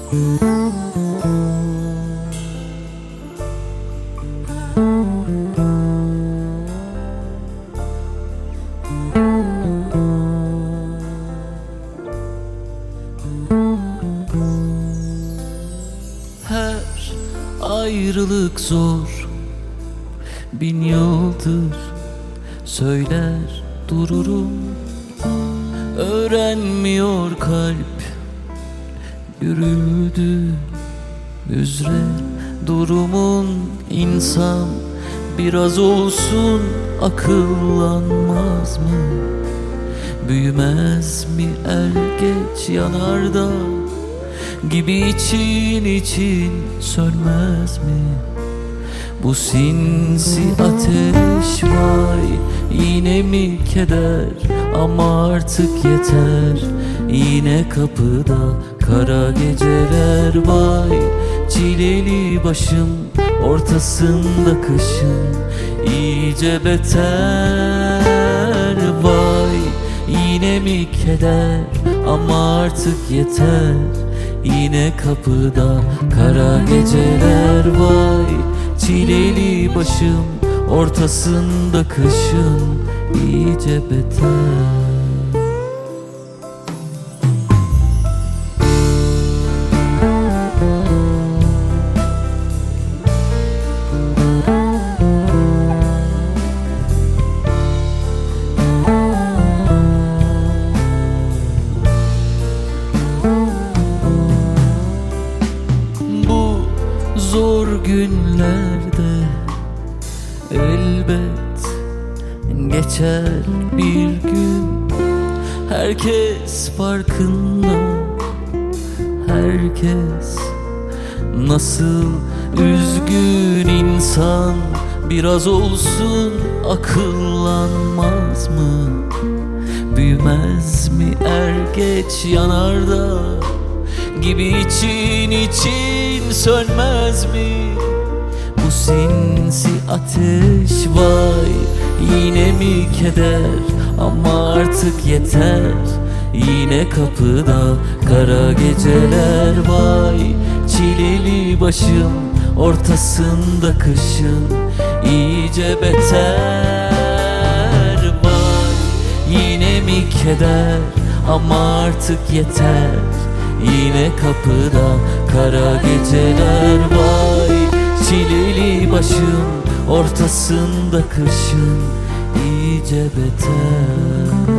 Her ayrılık zor, 1000 yıldır söyler dururum. Öğrenmiyor kalp, görüldü üzere durumun. İnsan biraz olsun akıllanmaz mı? Büyümez mi er geç yanarda gibi için için sönmez mi? Bu sinsi ateş vay, yine mi keder? Ama artık yeter, yine kapıda kara geceler vay. Çileli başım ortasında kışın iyice beter vay. Yine mi keder? Ama artık yeter, yine kapıda kara geceler vay. Çileli başım ortasında kışın iyice beter. Zor günlerde elbet geçer bir gün. Herkes farkında, herkes nasıl üzgün. İnsan biraz olsun akıllanmaz mı? Büyümez mi er geç yanarda gibi için için sönmez mi? Bu sinsi ateş vay, yine mi keder? Ama artık yeter, yine kapıda kara geceler vay. Çileli başım ortasında kışın iyice beter vay. Yine mi keder? Ama artık yeter, yine kapıda kara geceler vay. Çileli başım ortasında kışın iyice beter.